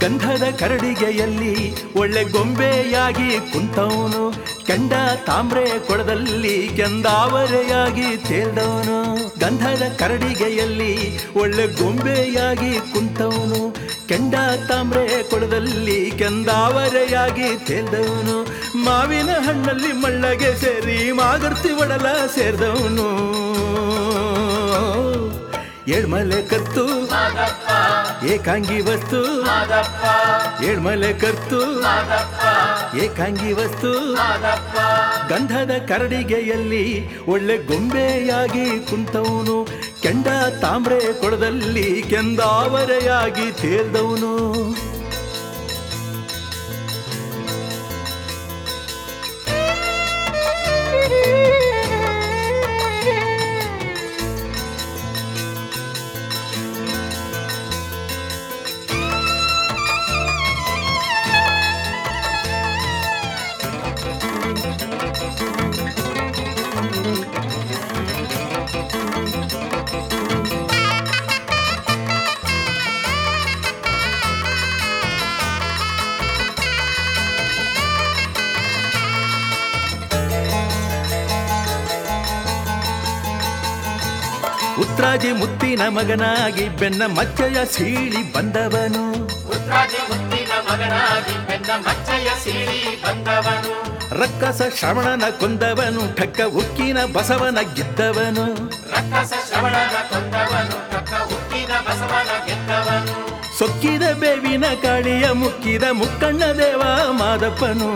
ಗಂಧದ ಕರಡಿಗೆಯಲ್ಲಿ ಒಳ್ಳೆ ಗೊಂಬೆಯಾಗಿ ಕುಂತವನು, ಕೆಂಡ ತಾಮ್ರೆ ಕೊಳದಲ್ಲಿ ಕೆಂದಾವರೆಯಾಗಿ ತೇಲ್ದವನು. ಗಂಧದ ಕರಡಿಗೆಯಲ್ಲಿ ಒಳ್ಳೆ ಗೊಂಬೆಯಾಗಿ ಕುಂತವನು, ಕೆಂಡ ತಾಮ್ರೆ ಕೊಳದಲ್ಲಿ ಕೆಂದಾವರೆಯಾಗಿ ತೇಲ್ದವನು. ಮಾವಿನ ಹಣ್ಣಲ್ಲಿ ಮಳ್ಳಗೆ ಸೇರಿ ಮಾಗರ್ತಿ ಒಡಲ ಸೇರಿದವನು. ಏಳ್ಮಲೆ ಕತ್ತು ಏಕಾಂಗಿ ವಸ್ತು, ಏಳ್ಮಲೆ ಕತ್ತು ಏಕಾಂಗಿ ವಸ್ತು. ಗಂಧದ ಕರಡಿಗೆಯಲ್ಲಿ ಒಳ್ಳೆ ಗೊಂಬೆಯಾಗಿ ಕುಂತವನು, ಕೆಂಡ ತಾಮ್ರೆ ಕೊಳದಲ್ಲಿ ಕೆಂದಾವರೆಯಾಗಿ ತೇಲ್ದವನು. ಉತ್ರಾಜಿ ಮುತ್ತಿನ ಮಗನಾಗಿ ಬೆನ್ನ ಮಚ್ಚಯ ಸೀಳಿ ಬಂದವನು, ರಕ್ಕಸ ಶ್ರವಣನ ಕೊಂದವನು, ಠಕ್ಕ ಉಕ್ಕಿನ ಬಸವನ ಗೆದ್ದವನು. ಸೊಕ್ಕಿದ ಬೇವಿನ ಕಾಳಿಯ ಮುಕ್ಕಿದ ಮುಕ್ಕಣ್ಣ ದೇವ ಮಾದಪ್ಪನು.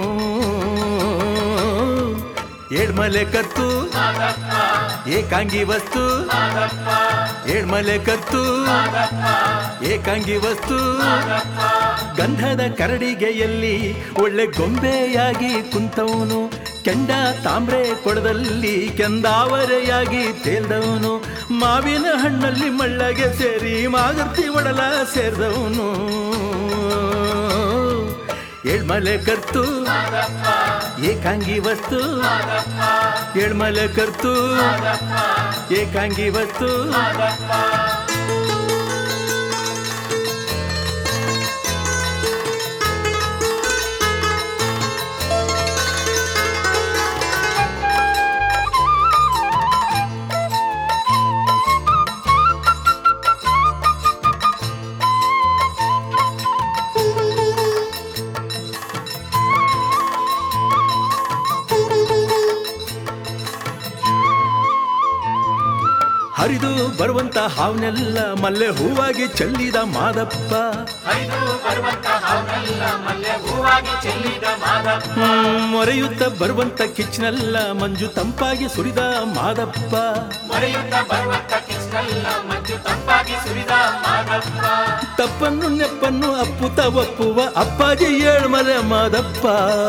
ಏಳ್ಮಲೆ ಕತ್ತು ಏಕಾಂಗಿ ವಸ್ತು, ಏಳ್ಮಲೆ ಕತ್ತು ಏಕಾಂಗಿ ವಸ್ತು. ಗಂಧದ ಕರಡಿಗೆಯಲ್ಲಿ ಒಳ್ಳೆ ಗೊಂಬೆಯಾಗಿ ಕುಂತವನು, ಕೆಂಡ ತಾಮ್ರೆ ಕೊಳದಲ್ಲಿ ಕೆಂದಾವರೆಯಾಗಿ ತೇಲ್ದವನು. ಮಾವಿನ ಹಣ್ಣಲ್ಲಿ ಮಳ್ಳಗೆ ಸೇರಿ ಮಾಗರ್ತಿ ಒಡಲ ಸೇರಿದವನು. ಏಳ್ಮಲೆ ಕತ್ತು ಏಕಾಂಗಿ ವಸ್ತು, ಏಳ್ಮಲೆ ಕತ್ತು ಏಕಾಂಗಿ ವಸ್ತು. ಹರಿದು ಬರುವಂತ ಹಾವನೆಲ್ಲ ಮಲ್ಲೆ ಹೂವಾಗಿ ಚೆಲ್ಲಿದ ಮಾದಪ್ಪ, ಮೊರೆಯುತ್ತ ಬರುವಂತ ಕಿಚ್ಚನೆಲ್ಲ ಮಂಜು ತಂಪಾಗಿ ಸುರಿದ ಮಾದಪ್ಪ. ತಪ್ಪನ್ನು ನೆಪ್ಪನ್ನು ಅಪ್ಪುತ ಒಪ್ಪುವ ಅಪ್ಪಾಜಿ ಏಳ್ಮಲೆ ಮಾದಪ್ಪ.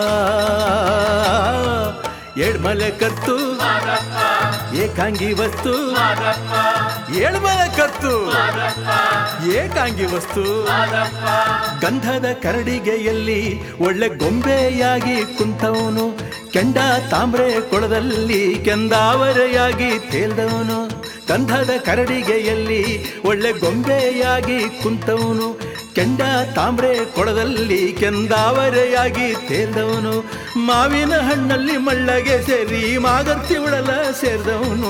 ಏಳ್ಮಲೆ ಕತ್ತು ಏಕಾಂಗಿ ವಸ್ತು, ಏಳ್ಮಲೆ ಕತ್ತು ಏಕಾಂಗಿ ವಸ್ತು. ಗಂಧದ ಕರಡಿಗೆಯಲ್ಲಿ ಒಳ್ಳೆ ಗೊಂಬೆಯಾಗಿ ಕುಂತವನು, ಕೆಂಡ ತಾಮ್ರೆ ಕೊಳದಲ್ಲಿ ಕೆಂದಾವರೆಯಾಗಿ ತೇಲ್ದವನು. ಗಂಧದ ಕರಡಿಗೆಯಲ್ಲಿ ಒಳ್ಳೆ ಗೊಂಬೆಯಾಗಿ ಕುಂತವನು, ಕೆಂಡ ತಾಮ್ರೆ ಕೊಳದಲ್ಲಿ ಕೆಂದಾವರೆಯಾಗಿ ತೇಲ್ದವನು. ಮಾವಿನ ಹಣ್ಣಲ್ಲಿ ಮಳ್ಳಗೆ ಸೇರಿ ಮಾಗರ್ತಿ ಉಳಲ ಸೇರಿದವನು.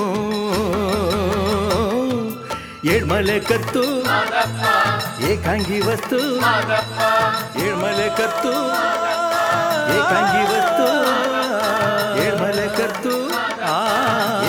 ಏಳ್ಮಲೆ ಕತ್ತು ಏಕಾಂಗಿ ವಸ್ತು, ಏಳ್ಮಲೆ ಕತ್ತು ಏಕಾಂಗಿ ವಸ್ತು, ಏಳ್ಮಲೆ ಕತ್ತು